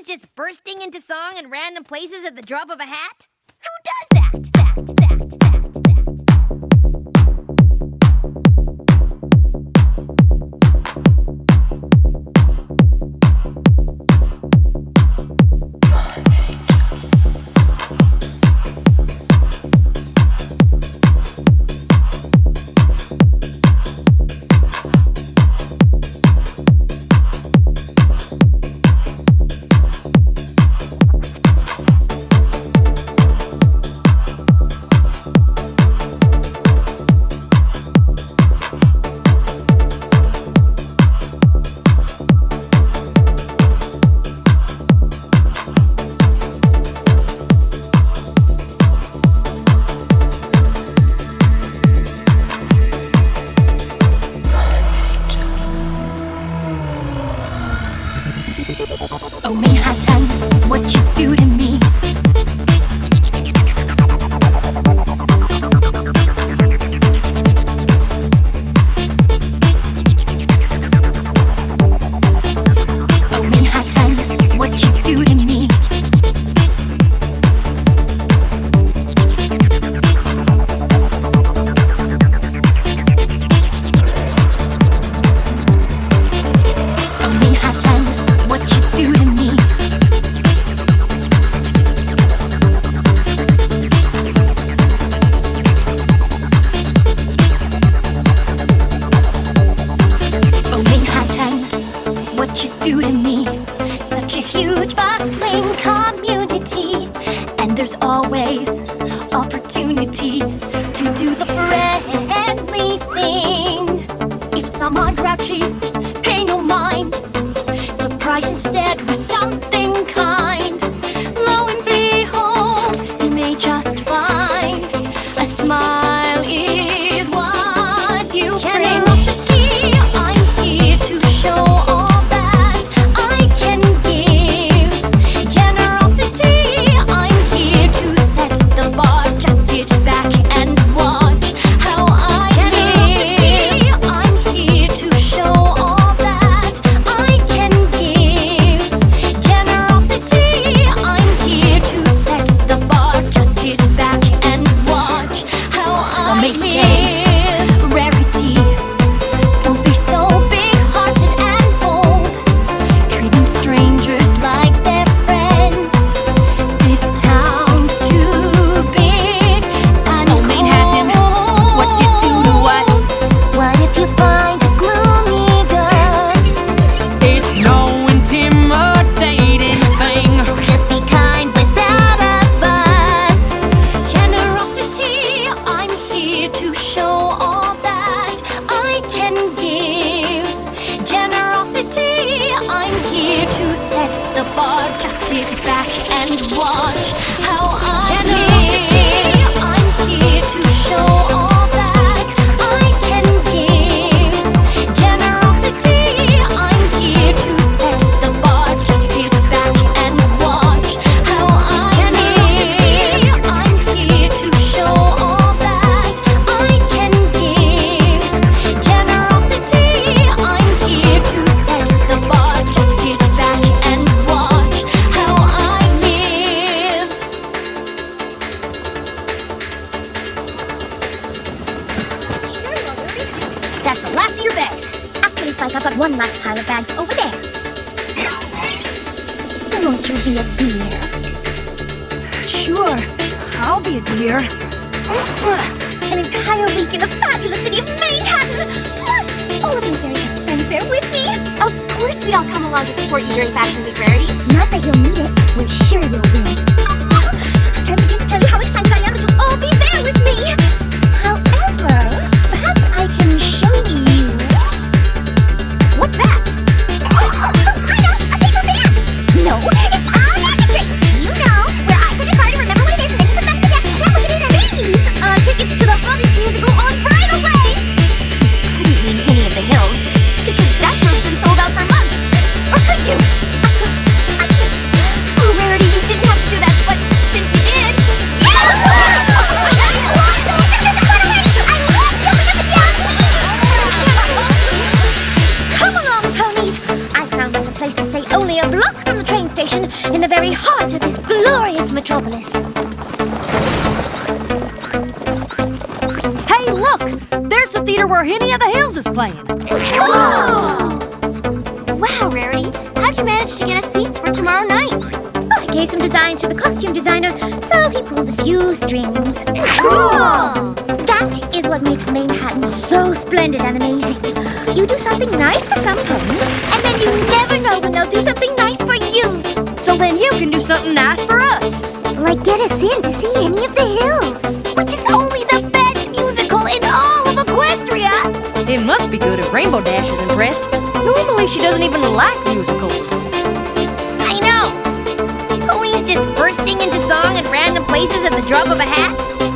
just bursting into song in random places at the drop of a hat? Who does that? Oh Manhattan, what you do to me? Oh Manhattan, what you do to me? Oh Manhattan, what you do to me? Oh Manhattan, what you do to me? Such a huge bustling community, and there's always opportunity to do the friendly thing. If someone grouchy, pay no mind. Surprise instead with something kind. Lo and behold, you may just find a smile is what you bring. Generosity, I'm here to show all that I can give. Generosity, I'm here to set the bar. Just sit back and watch how I live. I'm here to show all that I can give. Generosity, I'm here to set the bar. Just sit back and watch how I live. Rarity, don't be so big-hearted and bold, treating strangers like they're friends. This town's too big and Oh Manhattan, what you do to us? What if you find a gloomy ghost? It's no intimidating thing. Just be kind without a fuss. Generosity, I'm here to show all that I can give. Generosity, I'm here to set the bar. Just sit back and watch how I live. I'm here to show all that I can give. Generosity, I'm here to set the bar. Just sit back and watch how I live. I'm here to show all that I can give. Generosity, I'm here to set the bar. Just sit back and watch how I live. That's the last of your bags. Actually, Spike, I've got one last pile of bags over there. Won't you be a dear? Sure, I'll be a dear. An entire week in the fabulous city of Manhattan! Plus, all of my very best friends there with me! Of course we'd all come along to support you during Fashion Week, Rarity. Not that you'll need it. We're sure you'll win. I can't begin to tell you how excited I am that you'll all be there with me! However, perhaps I can show you... What's that? I know! A paper bag! No, it's a magic trick! You know, where I put a card to remember what it is and then you put back the deck. Now look at it, please! Tickets to the hottest musical on Bridal Way! Couldn't mean Penny of the Hills, because that show's been sold out for months. Or could you? Oh, Rarity, you didn't have station in the very heart of this glorious metropolis. Hey, look! There's the theater where Henny of the Hills is playing. Whoa! Wow, Rarity, how'd you manage to get us seats for tomorrow night? Oh, I gave some designs to the costume designer, so he pulled a few strings. Cool! That is what makes Manhattan so splendid and amazing. You do something nice for some pony, and then you never know when they'll do something nice for you. So then you can do something nice for us. Like get us in to see Henny of the Hills, which is only the best musical in all of Equestria. It must be good if Rainbow Dash is impressed. Normally she doesn't even like musicals. I know! Ponies just bursting into song in random places at the drop of a hat?